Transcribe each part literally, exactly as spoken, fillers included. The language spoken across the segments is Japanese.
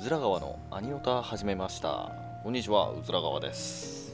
ずら川のアニオタ始めました。こんにちは、うずら川です。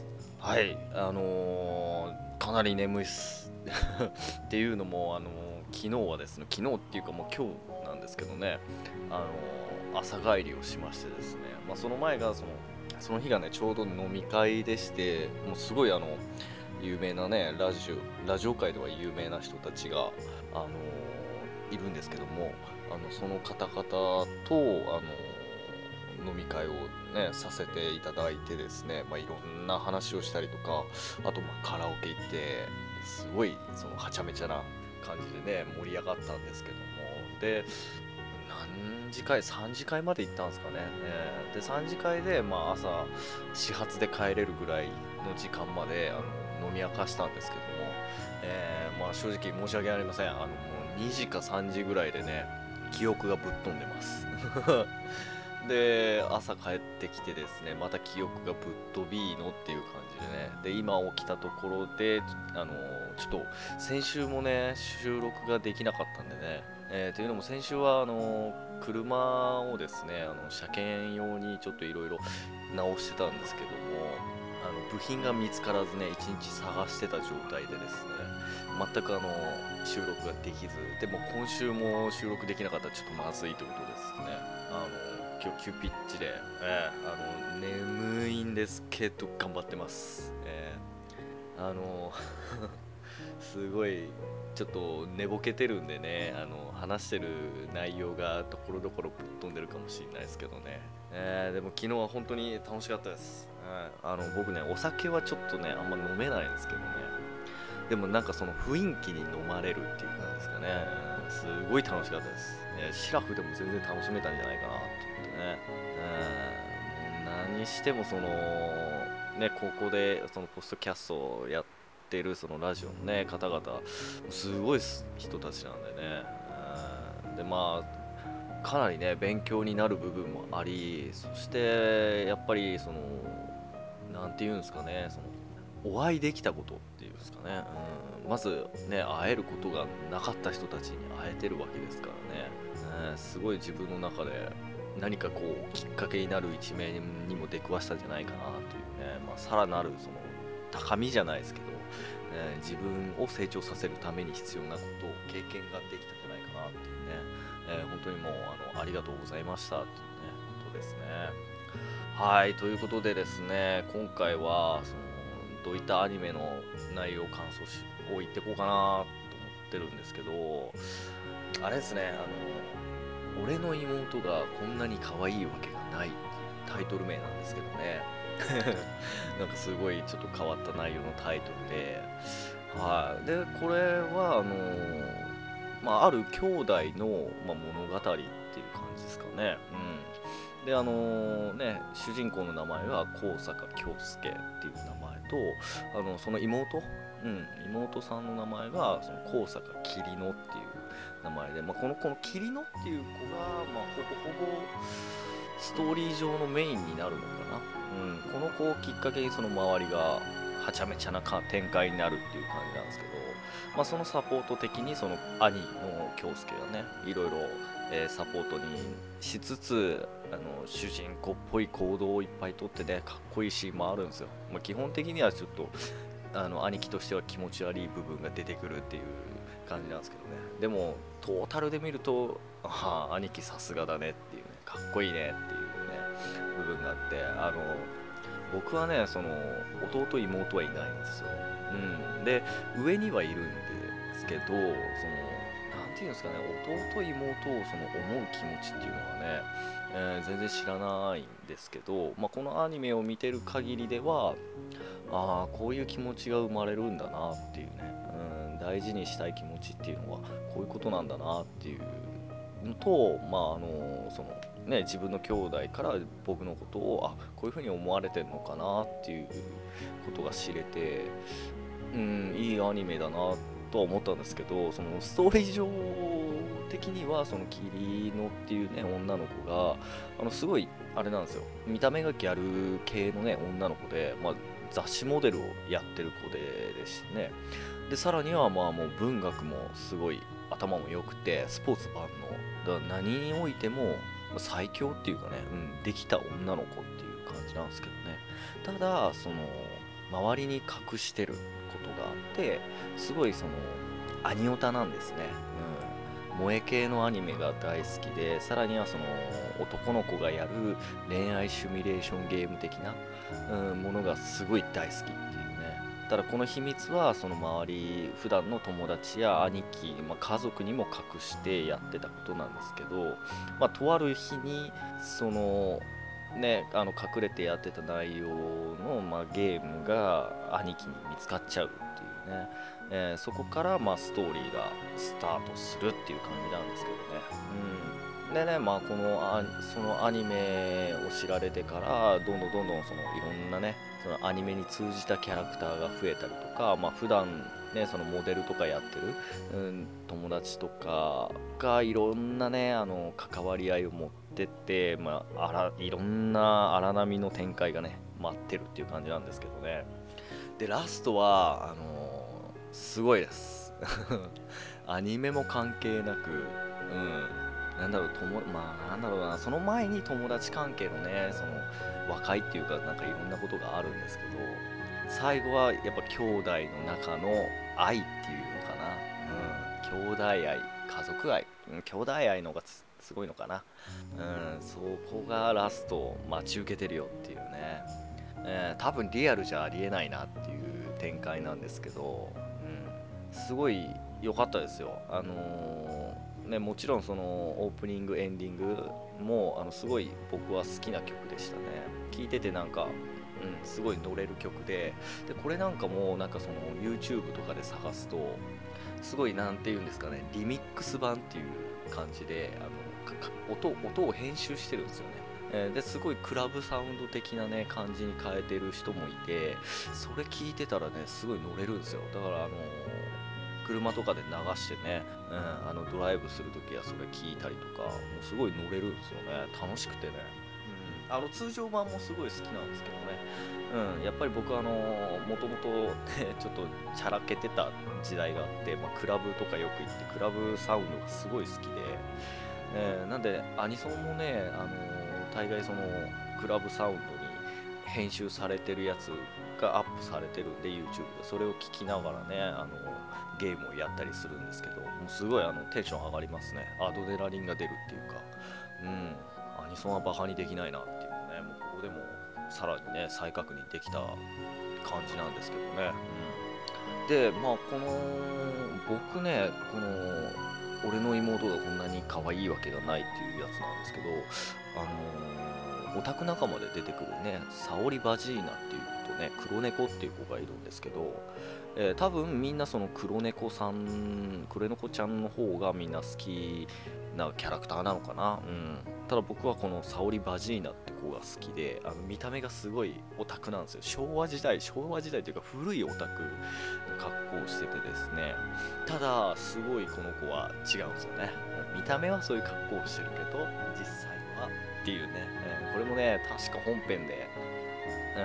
はい、あのーかなり眠いっす。っていうのも、あのー昨日はですね、昨日っていうかもう今日なんですけどね、あのー朝帰りをしましてですね、まあ、その前がその、その日がね、ちょうど飲み会でして、もうすごいあの、有名なね、ラジオ、ラジオ界では有名な人たちが、あのーいるんですけども、あのその方々と、あの飲み会をねさせていただいてですね、まあ、いろんな話をしたりとか、あとまあカラオケ行ってすごいそのはちゃめちゃな感じでね盛り上がったんですけども、で何次会さん次会まで行ったんですかね、えーでさん次会で、まあ、朝始発で帰れるぐらいの時間まであの飲み明かしたんですけども、えーまあ、正直申し訳ありません。あのもうにじかさんじぐらいでね記憶がぶっ飛んでますで朝帰ってきてですね、また記憶がぶっ飛びのっていう感じでね、で今起きたところであのちょっと先週もね収録ができなかったんでね、えーというのも先週はあの車をですねあの車検用にちょっといろいろ直してたんですけども、あの部品が見つからずねいちにち探してた状態でですね、全くあの収録ができず、でも今週も収録できなかったらちょっとまずいということですね。あの今日急ピッチで、えーあの眠いんですけど頑張ってます。えーあのすごいちょっと寝ぼけてるんでね、あの話してる内容がところどころぶっ飛んでるかもしれないですけどね、えーでも昨日は本当に楽しかったです。うん、あの僕ねお酒はちょっとねあんま飲めないんですけどね、でもなんかその雰囲気に飲まれるっていう感じですかね、うん、すごい楽しかったです、えーシラフでも全然楽しめたんじゃないかなと思ってね、うん、もう何してもそのねここでそのポストキャストをやってるそのラジオのね方々すごい人たちなんでね、うん、でまあかなりね勉強になる部分もあり、そしてやっぱりそのなんていうんですかね、そのお会いできたことっていうんですかね、うん、まずね会えることがなかった人たちに会えてるわけですからね、うん、すごい自分の中で何かこうきっかけになる一面にも出くわしたんじゃないかなというね、まあ、さらなるその高みじゃないですけど、えー自分を成長させるために必要なことを経験ができたんじゃないかなっていうね、えー本当にもうあのありがとうございましたっていうねことですね。はい、ということでですね、今回はそのどういったアニメの内容を感想しを言ってこうかなと思ってるんですけど、あれですね、あの俺の妹がこんなに可愛いわけがないっていうタイトル名なんですけどね。なんかすごいちょっと変わった内容のタイトルで、はい。で、これはあのまあ、ある兄弟の、まあ、物語っていう感じですかね。うん。で、あのね、主人公の名前が高坂京介っていう名前と、あのその妹、うん、妹さんの名前がその高坂桐乃っていう名前で、まあ、このこの桐乃っていう子が、まあ、ほぼほぼストーリー上のメインになるのかな。うん、この子をきっかけにその周りがはちゃめちゃなか展開になるっていう感じなんですけど、まあ、そのサポート的にその兄の京介がねいろいろ、えーサポートにしつつ、あの主人公っぽい行動をいっぱいとってねかっこいいシーンもあるんですよ。まあ、基本的にはちょっとあの兄貴としては気持ち悪い部分が出てくるっていう感じなんですけどね、でもトータルで見るとああ兄貴さすがだねっていうね、かっこいいねっていうね部分があって、あの僕はねその弟妹はいないんですよ。うん、で上にはいるんですけど、そのなんていうんですかね、弟妹をその思う気持ちっていうのはね、えー全然知らないんですけど、まあ、このアニメを見てる限りではああこういう気持ちが生まれるんだなっていうね、うん、大事にしたい気持ちっていうのはこういうことなんだなっていうのと、まああのそのね自分の兄弟から僕のことをあこういうふうに思われてるのかなっていうことが知れて、うん、いいアニメだなとは思ったんですけど、そのストーリー上的にはそのキリノっていうね女の子があのすごいあれなんですよ、見た目がギャル系のね女の子で、まあ、雑誌モデルをやってる子でですね、でさらにはまあもう文学もすごい頭も良くてスポーツ万能だから何においても最強っていうかね、うん、できた女の子っていう感じなんですけどね。ただその周りに隠してることがあって、すごいそのアニオタなんですね。うん、萌え系のアニメが大好きで、さらにはその男の子がやる恋愛シミュレーションゲーム的な、うん、ものがすごい大好きっていうね。ただこの秘密はその周り普段の友達や兄貴、まあ、家族にも隠してやってたことなんですけど、まあ、とある日にそのね、あの隠れてやってた内容の、まあ、ゲームが兄貴に見つかっちゃうっていうね、えーそこから、まあ、ストーリーがスタートするっていう感じなんですけどね。うん、でね、まあ、このあそのアニメを知られてからどんどんどんどんそのいろんなね、そのアニメに通じたキャラクターが増えたりとか、まあ、普段ね、そのモデルとかやってる、うん、友達とかがいろんなね、あの関わり合いを持ってって、まあ、あらいろんな荒波の展開がね待ってるっていう感じなんですけどね。でラストはあのーすごいですアニメも関係なく、うん、なんだろう、ともまあなんだろうな、その前に友達関係のね、その和解っていうか、なんかいろんなことがあるんですけど、最後はやっぱ兄弟の中の愛っていうのかな、うん、兄弟愛、家族愛、うん、兄弟愛の方がつすごいのかな、うん、そこがラストを待ち受けてるよっていうね、えー多分リアルじゃありえないなっていう展開なんですけど、うん、すごい良かったですよ。あのーね、もちろんそのオープニングエンディングもあのすごい僕は好きな曲でしたね。聴いててなんか、うん、すごい乗れる曲で、でこれなんかもなんかその YouTube とかで探すとすごいなんて言うんですかね、リミックス版っていう感じであのかか音音を編集してるんですよね。えーですごいクラブサウンド的なね感じに変えてる人もいて、それ聞いてたらねすごい乗れるんですよ。だからあの車とかで流してね、うん、あのドライブするときはそれ聞いたりとか、もうすごい乗れるんですよね。楽しくてね。うん、あの通常版もすごい好きなんですけどね。うん、やっぱり僕はあのもともとねちょっとチャラけてた時代があって、まあ、クラブとかよく行ってクラブサウンドがすごい好きで、えーなんでアニソンもね、あの大概そのクラブサウンドに編集されてるやつがアップされてるんで YouTube でそれを聞きながらね、あのゲームをやったりするんですけど、もうすごいあのテンション上がりますね。アドレナリンが出るっていうか、うん、アニソンはバカにできないなっていうのね、もうここでもさらにね再確認できた感じなんですけどね。うん、でまあこの僕ね、この俺の妹がこんなに可愛いわけがないっていうやつなんですけど、あのーオタク仲間で出てくるね、サオリ・バジーナっていう子とね、黒猫っていう子がいるんですけど、えー多分みんなその黒猫さん、黒猫ちゃんの方がみんな好きなキャラクターなのかな。うん。ただ僕はこのサオリ・バジーナって子が好きで、あの見た目がすごいオタクなんですよ。昭和時代、昭和時代というか古いオタクの格好をしててですね。ただ、すごいこの子は違うんですよね。見た目はそういう格好をしてるけど、実際はっていうね。えーこれもね、確か本編で、うん、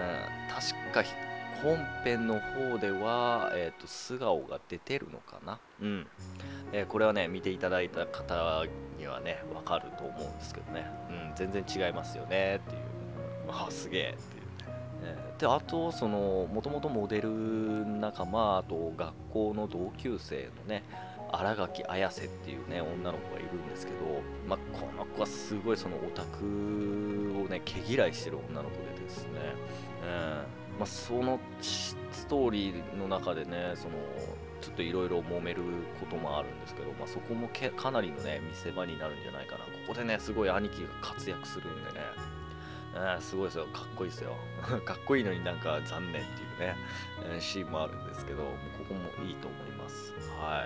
確か本編の方では、えーと、素顔が出てるのかな。うん。えーこれはね、見ていただいた方にはね、わかると思うんですけどね。うん、全然違いますよねっていう。あ、すげえっていう。えーで、あと、その、もともとモデル仲間、あと学校の同級生のね、新垣綾瀬っていうね、女の子がいるんですけど、まあ、この子はすごいそのオタクをね、毛嫌いしてる女の子でですね、うんまあ、そのストーリーの中でね、その、ちょっといろいろ揉めることもあるんですけど、まあ、そこもけかなりのね、見せ場になるんじゃないかな。ここでね、すごい兄貴が活躍するんでね、あーすごいですよ、かっこいいですよ。かっこいいのになんか残念っていうね、えーシーンもあるんですけど、もうここもいいと思います。はい。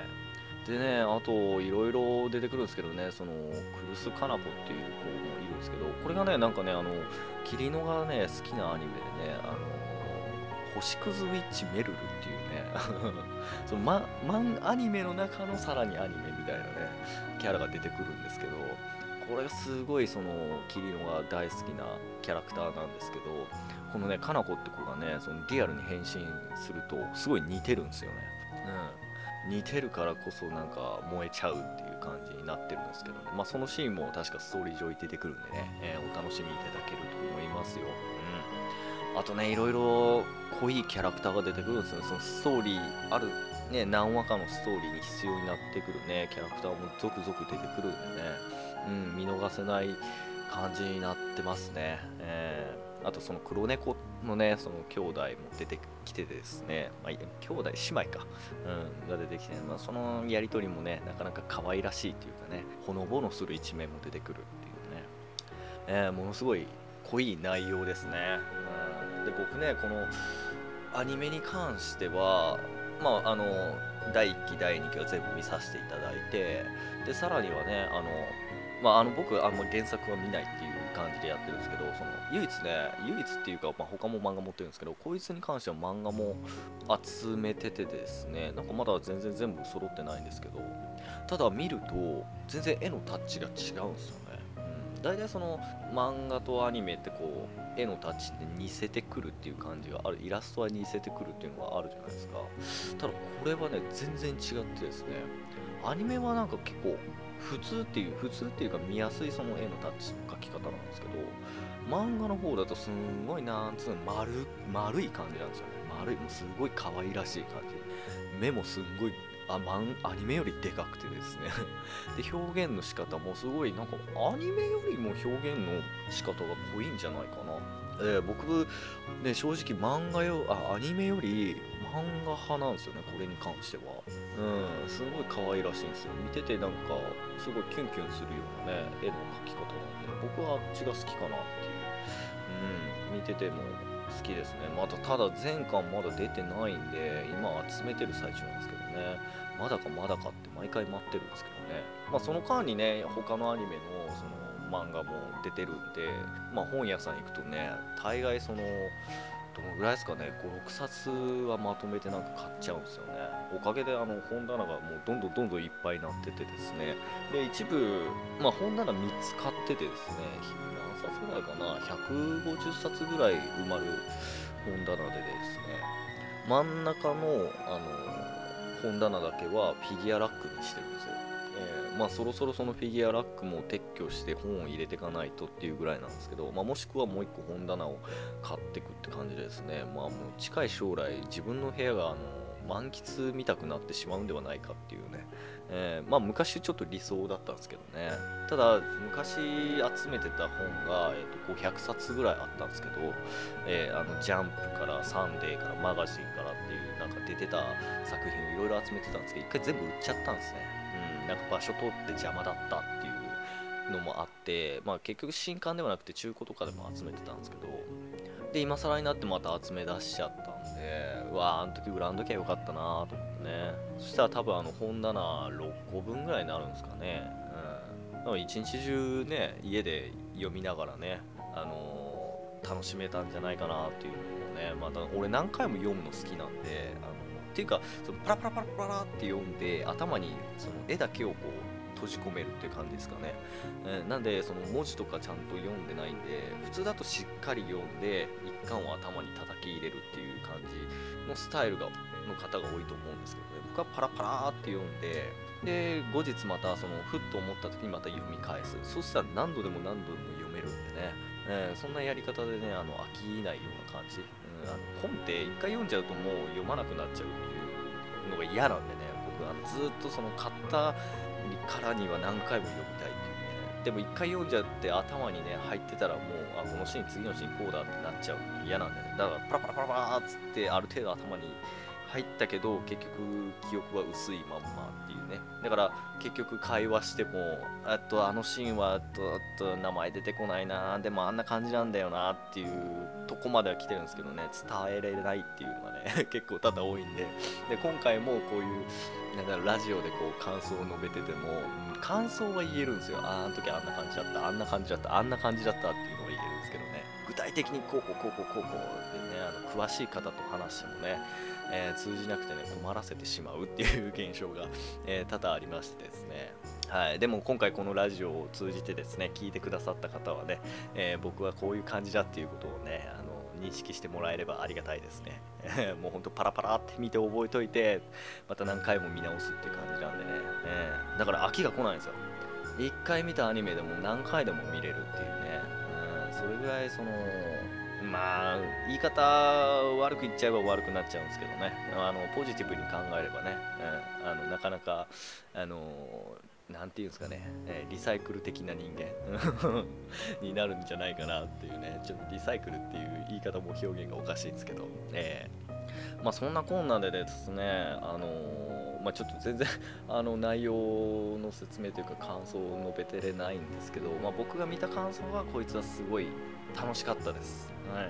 でね、あと、いろいろ出てくるんですけどね、その、クルス・カナコっていう子もいるんですけど、これがね、なんかね、あの、キリノがね、好きなアニメでね、あの、星屑ウィッチメルルっていうね、そのママンアニメの中のさらにアニメみたいなね、キャラが出てくるんですけど、これがすごいそのキリノが大好きなキャラクターなんですけど、このねカナコって子がねそのリアルに変身するとすごい似てるんですよね。 似てるからこそなんか燃えちゃうっていう感じになってるんですけどね。まあそのシーンも確かストーリー上に出てくるんでね、えーお楽しみいただけると思いますよ。うん。あとね、いろいろ濃いキャラクターが出てくるんですよね。そのストーリー、あるね、何話かのストーリーに必要になってくるね、キャラクターも続々出てくるんでね、うん、見逃せない感じになってますね。えーあとその黒猫のね、その兄弟も出てきてですね、まあ、い兄弟、姉妹か、うん、が出てきて、まあ、そのやりとりもね、なかなか可愛らしいというかね、ほのぼのする一面も出てくるっていうね、えーものすごい濃い内容ですね。うん、で、僕ね、このアニメに関しては、まあ、あの、だいいっき、だいにきは全部見させていただいて、で、さらにはね、あの、まあ、あの僕あんま原作は見ないっていう感じでやってるんですけど、その唯一ね、唯一っていうか、まあ、他も漫画持ってるんですけど、こいつに関しては漫画も集めててですね、なんかまだ全然全部揃ってないんですけど、ただ見ると全然絵のタッチが違うんですよね。うん、大体その漫画とアニメってこう絵のタッチって似せてくるっていう感じがある、イラストは似せてくるっていうのがあるじゃないですか。ただこれはね全然違ってですね、アニメはなんか結構普通っていう普通っていうか見やすいその絵のタッチの描き方なんですけど、漫画の方だとすんごいなんつうの丸丸い感じなんですよね。丸い、もうすごい可愛らしい感じ、目もすんごいあマンアニメよりでかくてですねで表現の仕方もすごいなんかアニメよりも表現の仕方が濃いんじゃないかな。えー僕ね、正直漫画よあアニメより漫画派なんですよね、これに関しては。うん、すごい可愛らしいんですよ。見ててなんかすごいキュンキュンするようなね絵の描き方なんで、僕はあっちが好きかなっていう。うん、見てても好きですね。またただ前巻まだ出てないんで今集めてる最中なんですけどね、まだかまだかって毎回待ってるんですけどね。まあその間にね他のアニメのその漫画も出てるんで、まあ本屋さん行くとね大概そのどのぐらいですかね、ごろくさつはまとめてなんか買っちゃうんですよね。おかげであの本棚がもうどんどんどんどんいっぱいになっててですね、で一部、まあ、本棚みっつ買っててですね、何冊ぐらいかな、ひゃくごじゅっさつぐらい埋まる本棚でですね、真ん中の、あの本棚だけはフィギュアラックにしてるんですよ。えーまあそろそろそのフィギュアラックも撤去して本を入れていかないとっていうぐらいなんですけど、まあ、もしくはもう一個本棚を買っていくって感じでですね、まあもう近い将来自分の部屋があの満喫見たくなってしまうんではないかっていうね、えーまあ昔ちょっと理想だったんですけどね。ただ昔集めてた本が、えー、とごひゃくさつぐらいあったんですけど、えーあのジャンプからサンデーからマガジンからっていうなんか出てた作品をいろいろ集めてたんですけど、一回全部売っちゃったんですね。うん、なんか場所取って邪魔だったっていうのもあって、まあ結局新刊ではなくて中古とかでも集めてたんですけど、で今更になってまた集め出しちゃったんで、うわああの時売らんときゃよかったなと思ってね。そしたら多分あの本棚ろっこぶんぐらいになるんですかね。うん、だから一日中ね家で読みながらね、あのー楽しめたんじゃないかなっていうのもね、また俺何回も読むの好きなんで、あのっていうかそのパラパラパラパラって読んで頭にその絵だけをこう閉じ込めるっていう感じですかね。えーなんでその文字とかちゃんと読んでないんで、普通だとしっかり読んで一巻を頭に叩き入れるっていう感じのスタイルがの方が多いと思うんですけどね、僕はパラパラーって読んで、で後日またそのふっと思った時にまた読み返す、そしたら何度でも何度でも読めるんでね、えーそんなやり方でね、あの飽きないような感じ、うん、あの本って一回読んじゃうともう読まなくなっちゃうっていうのが嫌なんでね、僕あのずっとその買ったからには何回も読みたいっていうね。でも一回読んじゃって頭にね入ってたらもうあこのシーン次のシーンこうだってなっちゃうの嫌なんでね、だからパラパラパラパラーっつってある程度頭に入ったけど結局記憶は薄いまんまっていうね。だから結局会話してもあとあのシーンはあとあと名前出てこないな、でもあんな感じなんだよなっていうとこまでは来てるんですけどね、伝えられないっていうのがね結構多々多いんで、で今回もこういうなんだろうラジオでこう感想を述べてても、うん感想は言えるんですよ。あーあの時あんな感じだったあんな感じだったあんな感じだったっていうのは言えるんですけどね、具体的にこうこうこうこうこうこうでね、あの詳しい方と話してもね、えー通じなくてね困らせてしまうっていう現象が、えー多々ありましてですね。はい、でも今回このラジオを通じてですね聞いてくださった方はね、えー僕はこういう感じだっていうことをねあの認識してもらえればありがたいですねもうほんとパラパラって見て覚えといてまた何回も見直すっていう感じなんでね、えーだから飽きが来ないんですよ。一回見たアニメでも何回でも見れるっていうね、うん、それぐらいそのまあ言い方悪く言っちゃえば悪くなっちゃうんですけどね、あのポジティブに考えればね、うん、あのなかなかあのなんていうんですかね、えーリサイクル的な人間になるんじゃないかなっていうね、ちょっとリサイクルっていう言い方も表現がおかしいんですけど、えーまあそんなこんなでですね、あのーまあちょっと全然あの内容の説明というか感想を述べてれないんですけど、まあ、僕が見た感想はこいつはすごい楽しかったです。はい、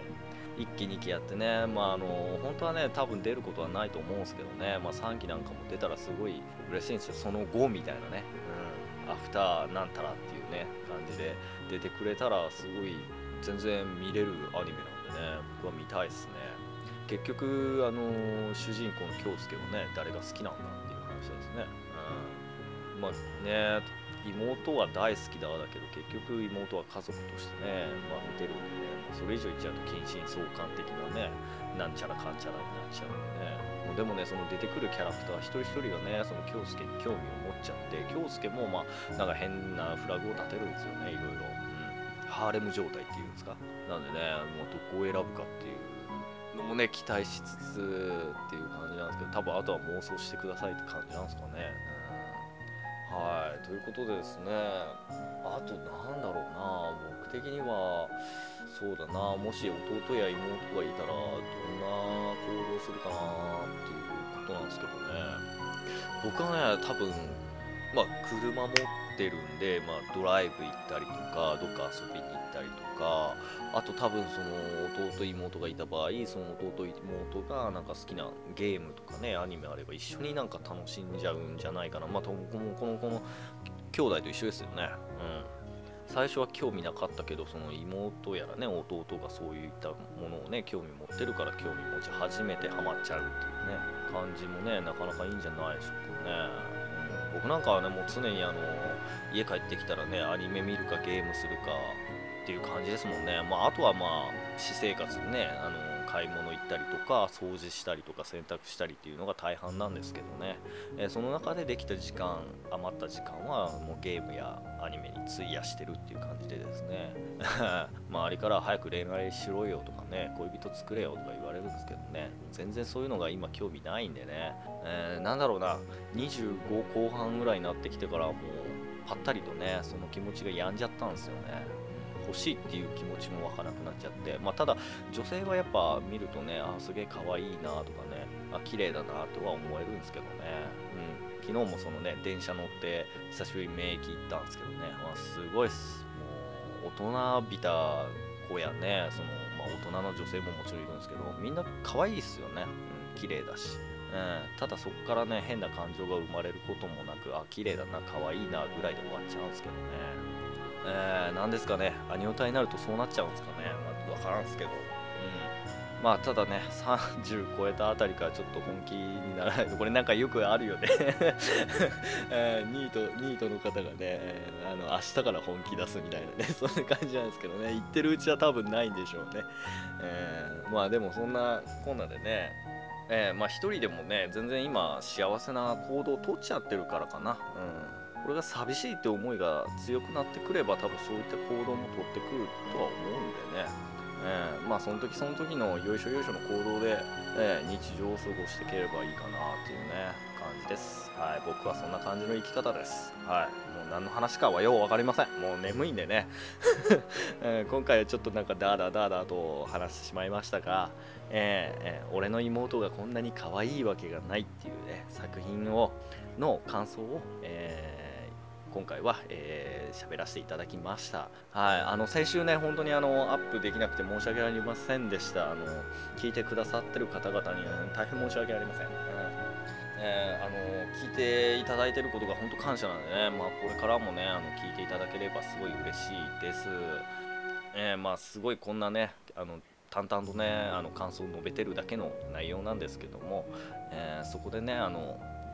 いっきにきやってね、まああの本当はね多分出ることはないと思うんですけどね、まあ、さんきなんかも出たらすごい嬉しいんですよ。その後みたいなね、うん、アフターなんたらっていうね感じで出てくれたらすごい全然見れるアニメなんでね、僕は見たいですね。結局あの主人公の京介はね誰が好きなんだっていう話ですね、うん、まあね妹は大好きだだけど結局妹は家族としてね、まあ、見てるんでね、まあ、それ以上言っちゃうと近親相関的なねなんちゃらかんちゃらになっちゃうんでね、もうでもねその出てくるキャラクター一人一人がねその京介に興味を持っちゃって京介もまあなんか変なフラグを立てるんですよね、いろいろ、うん、ハーレム状態っていうんですか。なんでねもうどこを選ぶかっていうのもね期待しつつっていう感じなんですけど、多分あとは妄想してくださいって感じなんですかね、うん、はいということでですね、あとなんだろうな、僕的にはそうだな、もし弟や妹がいたらどんな行動するかなっていうことなんですけどね、僕はね多分まあ車持ってるんで、まあ、ドライブ行ったりとかどっか遊びに行ったりとか、あと多分その弟妹がいた場合その弟妹がなんか好きなゲームとかねアニメあれば一緒になんか楽しんじゃうんじゃないかな。まあともこのこのこの兄弟と一緒ですよね。うん、最初は興味なかったけどその妹やらね弟がそういったものをね興味持ってるから興味持ち始めてハマっちゃうっていうね感じもねなかなかいいんじゃないでしょうかね、うん、僕なんかはねもう常にあの家帰ってきたらねアニメ見るかゲームするかっていう感じですもんね。まああとはまあ私生活でねあの買い物行ったりとか掃除したりとか洗濯したりっていうのが大半なんですけどね、えーその中でできた時間余った時間はもうゲームやアニメに費やしてるっていう感じでですね周りから早く恋愛しろよとかね恋人作れよとか言われるんですけどね、全然そういうのが今興味ないんでね、えーなんだろうな、にじゅうご後半ぐらいになってきてからもうぱったりとねその気持ちが病んじゃったんですよね。欲しいっていう気持ちも湧かなくなっちゃって、まあ、ただ女性はやっぱ見るとねあすげえ可愛いなとかねあ綺麗だなとは思えるんですけどね、うん、昨日もそのね電車乗って久しぶりに免疫行ったんですけどね、まあ、すごいっす。もう大人びた子やねその、まあ、大人の女性ももちろんいるんですけどみんな可愛いっすよね、うん、綺麗だし、うん、ただそこからね変な感情が生まれることもなくあ綺麗だな可愛いなぐらいで終わっちゃうんですけどね。えー、なんですかね、アニオタになるとそうなっちゃうんですかね、まあ、分からんすけど、うん、まあただね、さんじゅう超えたあたりからちょっと本気にならないと、これなんかよくあるよね、えー、ニート、ニートの方がね、えーあの明日から本気出すみたいなね、そんな感じなんですけどね、言ってるうちは多分ないんでしょうね。えー、まあでもそんなこんなでね、えー、まあ一人でもね全然今幸せな行動を取っちゃってるからかな、うん、これが寂しいって思いが強くなってくれば多分そういった行動も取ってくるとは思うんでね、えー、まあその時その時のよいしょよいしょの行動で、えー、日常を過ごしていければいいかなっていうね感じです。はい、僕はそんな感じの生き方です。はい、もう何の話かはよう分かりません。もう眠いんでね、えー今回はちょっとなんかダーダーダーダーと話してしまいましたが、えーえー俺の妹がこんなに可愛いわけがないっていうね作品をの感想を、えー今回は、えー喋らせていただきました。はい、あの先週ね本当にあのアップできなくて申し訳ありませんでした。あの聞いてくださってる方々には大変申し訳ありません。うん、えーあの聞いていただいてることが本当感謝なんでね、まあ、これからもねあの聞いていただければすごい嬉しいです。えーまあすごいこんなねあの淡々とねあの感想を述べてるだけの内容なんですけども、えーそこでねあの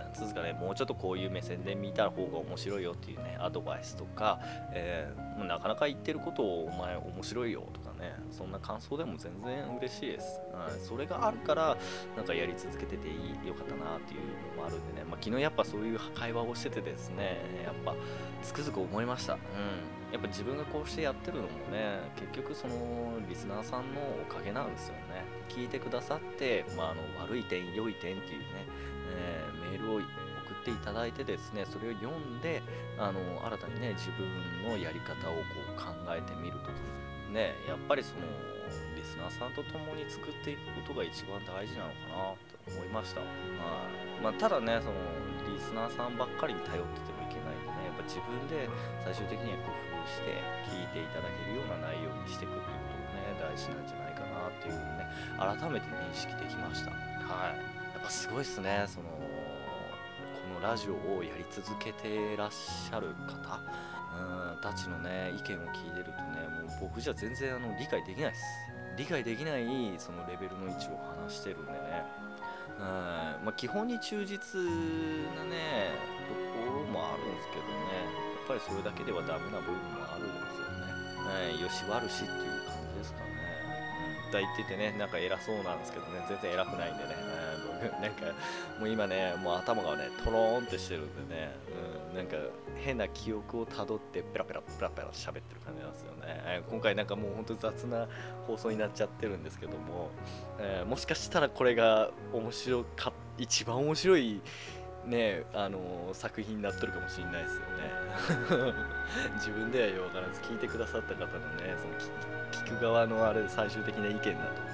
なんつうんですかね、もうちょっとこういう目線で見た方が面白いよっていうねアドバイスとか、えー、なかなか言ってることをお前面白いよとかね、そんな感想でも全然嬉しいです、はい、それがあるからなんかやり続けてていいよかったなっていうのもあるんでね、まあ、昨日やっぱそういう会話をしててですね、やっぱつくづく思いました。うん、やっぱ自分がこうしてやってるのもね、結局そのリスナーさんのおかげなんですよね。聞いてくださって、まあ、あの悪い点良い点っていうね、えーメールを送っていただいてですね、それを読んであの新たにね自分のやり方をこう考えてみるとね、やっぱりそのリスナーさんと共に作っていくことが一番大事なのかなと思いました。はい、まあ、ただね、そのリスナーさんばっかりに頼っててもいけないんでね、やっぱ自分で最終的には工夫して聞いていただけるような内容にしていくっていうことがね大事なんじゃないかなっていうのをね改めて認識できました。はい、やっぱすごいっすね、そのこのラジオをやり続けてらっしゃる方うんたちのね意見を聞いてるとね、もう僕じゃ全然あの理解できないです。理解できないそのレベルの位置を話してるんでね、うん、まあ、基本に忠実なねところもあるんですけどね、やっぱりそれだけではダメな部分もあるんですよね、はい、よし悪しっていう感じですかね。うん、だ言っててね、なんか偉そうなんですけどね、全然偉くないんでね、うん、僕なんかもう今ねもう頭がねトローンってしてるんでね、うん、なんか変な記憶をたどってペラペラペラペラ喋ってる感じなんですよね、えー今回なんかもうほんと雑な放送になっちゃってるんですけども、えーもしかしたらこれが面白か一番面白いねあのー作品になっとるかもしれないですよね。自分ではよう分からず聞いてくださった方のねその聞聞く側のあれ最終的な意見だと思うんでね、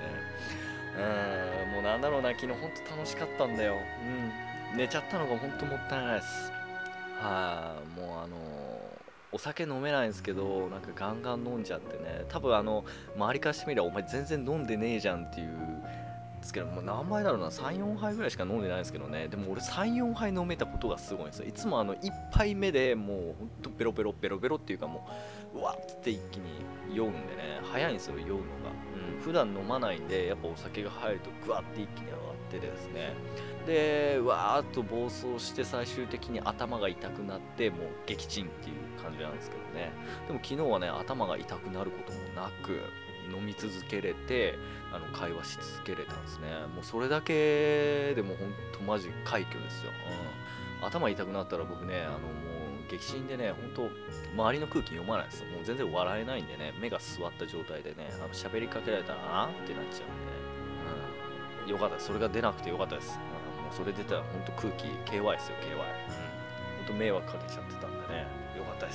うん、もうなんだろうな、昨日ほんと楽しかったんだよ。うん、寝ちゃったのがほんともったいないです。はい、もうあのお酒飲めないんですけどなんかガンガン飲んじゃってね、多分あの周りからしてみればお前全然飲んでねえじゃんっていうですけど、もう何杯だろうな、さん、よんはいぐらいしか飲んでないんですけどね、でも俺さん、よんはい飲めたことがすごいんですよ。いつもあのいっぱい目でもうほんとベロベロベロベロっていうかもううわっつって一気に酔うんでね、早いんですよ酔うのが。うん、普段飲まないんでやっぱお酒が入るとグワって一気に上がってですね、でうわーっと暴走して最終的に頭が痛くなってもう撃沈っていう感じなんですけどね。でも昨日はね頭が痛くなることもなく飲み続けれてあの会話し続けれたんですね。もうそれだけでもほんとマジ快挙ですよ、うん、頭痛くなったら僕ねあのもう激震でねほんと周りの空気読まないです。もう全然笑えないんでね、目が座った状態でねあの喋りかけられたらあーってなっちゃうんで、うん、よかったです。それが出なくてよかったです、うん、もうそれ出たらほんと空気 ケーワイ ですよ ケーワイ、うん、ほんと迷惑かけちゃってたんでねよかったです。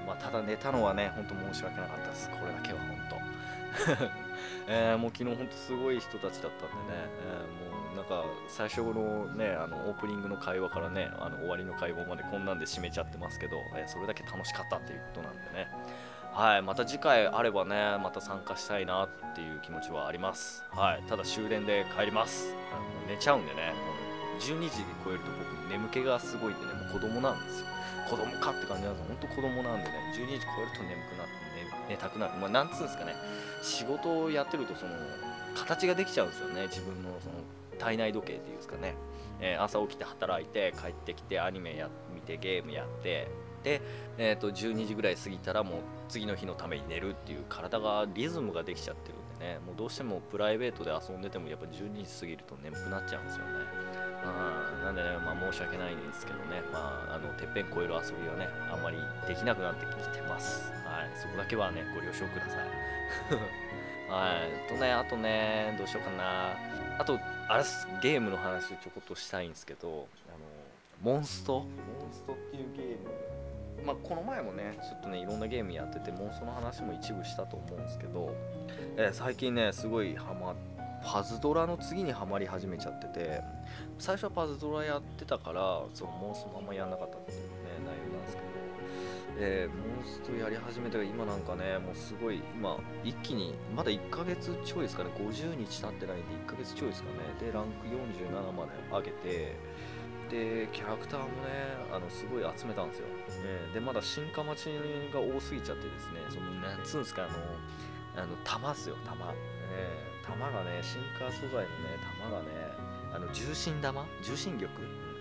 まあただ寝たのはねほんと申し訳なかったです。これだけはほんとえー、もう昨日本当すごい人たちだったんでね、えーもうなんか最初のねあのオープニングの会話からねあの終わりの会話までこんなんで締めちゃってますけど、えーそれだけ楽しかったっていうことなんでね、はい、また次回あればねまた参加したいなっていう気持ちはあります。はい、ただ終電で帰ります。あのもう寝ちゃうんでね、もうじゅうにじ超えると僕眠気がすごいんでね、もう子供なんですよ。子供かって感じなんですよ。本当子供なんでね、じゅうにじ超えると眠くなって、ね、寝たくなる。まあ、なんつうんですかね、仕事をやってるとその形ができちゃうんですよね、自分のその体内時計っていうんですかね、えー朝起きて働いて帰ってきてアニメや見てゲームやってで、えー、とじゅうにじぐらい過ぎたらもう次の日のために寝るっていう体がリズムができちゃってるんでね、もうどうしてもプライベートで遊んでてもやっぱじゅうにじ過ぎると眠くなっちゃうんですよね。うん、なんでね、まあ申し訳ないんですけどね、まあ、あのてっぺん越える遊びはねあんまりできなくなってきてます。はい、そこだけはねご了承ください。はい。とね、あとね、どうしようかな。あと、あれっす、ゲームの話をちょこっとしたいんですけど、あの、モンストモンストっていうゲーム。まあ、この前もね、ちょっとね、いろんなゲームやってて、モンストの話も一部したと思うんですけど、えー最近ね、すごいハマパズドラの次にハマり始めちゃってて、最初はパズドラやってたから、そのモンストもあんまやんなかったっていうね、内容なんですけど、えーモンストやり始めたら今なんかねもうすごい今一気にまだいっかげつちょいですかね、ごじゅうにち経ってないんでいっかげつちょいですかね、でランクよんじゅうななまで上げて、でキャラクターもねあのすごい集めたんですよ、えーでまだ進化待ちが多すぎちゃってですね、そのなんつうんですか、あのあの弾っすよ弾、えー弾がね進化素材のね弾がねあの重心玉重心玉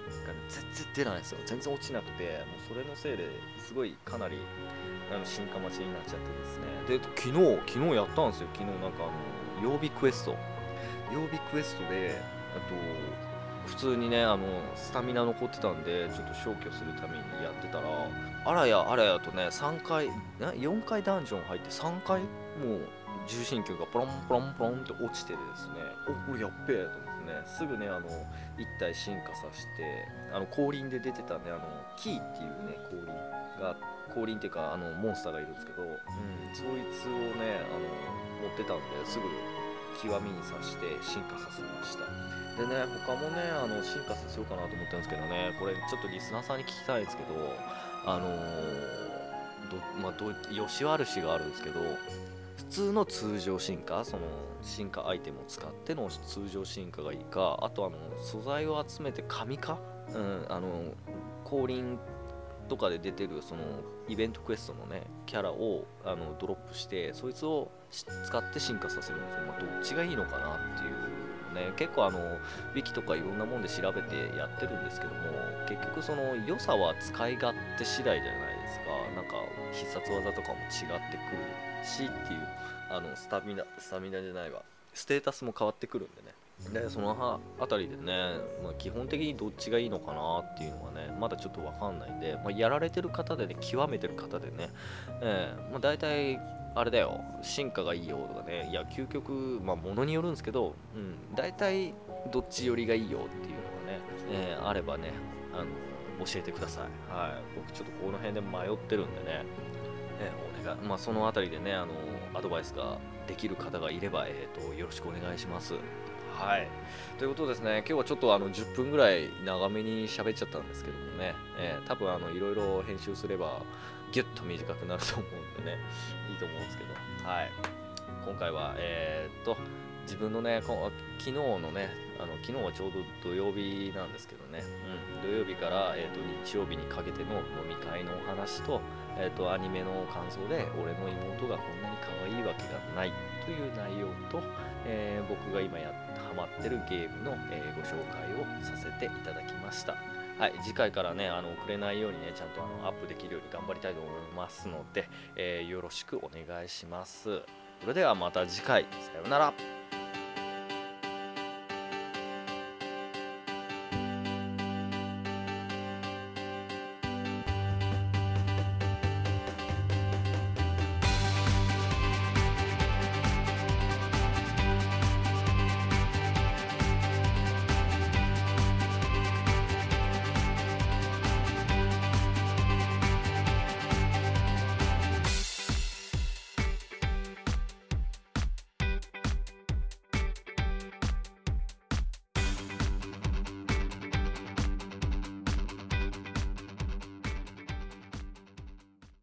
が全然出ないんですよ。全然落ちなくて、もうそれのせいですごいかなりあの進化待ちになっちゃってですね。で、昨日、昨日やったんですよ。昨日なんかあの、曜日クエスト。曜日クエストで、あと、普通にね、あの、スタミナ残ってたんで、ちょっと消去するためにやってたら、あらやあらやとね、さんかい、よんかいダンジョン入ってさんかい、もう重心球がポロンポロンポロンって落ちてですね、お、これやっべえと思ってね、すぐね、あの、いったい進化させて、あの、降臨で出てたね、あの、キーっていうね、降臨が、降臨っていうか、あの、モンスターがいるんですけど、うん、そいつをね、あの、持ってたんで、すぐ極みにさして進化させました。でね、他もね、あの進化させようかなと思ってるんですけどね、これちょっとリスナーさんに聞きたいんですけど、あのー、どまあ、ど吉原市があるんですけど、普通の通常進化、その進化アイテムを使っての通常進化がいいか、あとあの素材を集めて紙か、うん、あの降臨とかで出てるそのイベントクエストのねキャラをあのドロップしてそいつを使って進化させるんですよ、まあ、どっちがいいのかなっていうね、結構あのウィキとかいろんなもんで調べてやってるんですけども、結局その良さは使い勝手次第じゃないですか。なんか必殺技とかも違ってくるしっていう、あのスタミナスタミナじゃないわ、ステータスも変わってくるんでね。でそのあたりでね、まあ、基本的にどっちがいいのかなっていうのがねまだちょっと分かんないんで、まあ、やられてる方でね極めてる方でね、えーまあ、大体あれだよ進化がいいよとかね、いや究極まあものによるんですけど、うん、大体どっち寄りがいいよっていうのがね、えーあればねあの教えてください。はい、僕ちょっとこの辺で迷ってるんでね、えーお願い、まあ、そのあたりでねあのアドバイスができる方がいれば、えーとよろしくお願いします。はい。ということですね、今日はちょっとあのじゅっぷんぐらい長めに喋っちゃったんですけどもね、えー多分あのいろいろ編集すればギュッと短くなると思うんでね、いいと思うんですけど、はい。今回は、えーっと、自分のね、こ昨日のね、あの昨日はちょうど土曜日なんですけどね、うん、土曜日から、えーっと日曜日にかけての飲み会のお話と、えーっとアニメの感想で、俺の妹がこんなに可愛いわけがないという内容と、えー僕が今やハマってるゲームの、えーご紹介をさせていただきました。はい、次回からね、あの遅れないようにね、ちゃんとあのアップできるように頑張りたいと思いますので、えーよろしくお願いします。それではまた次回、さようなら。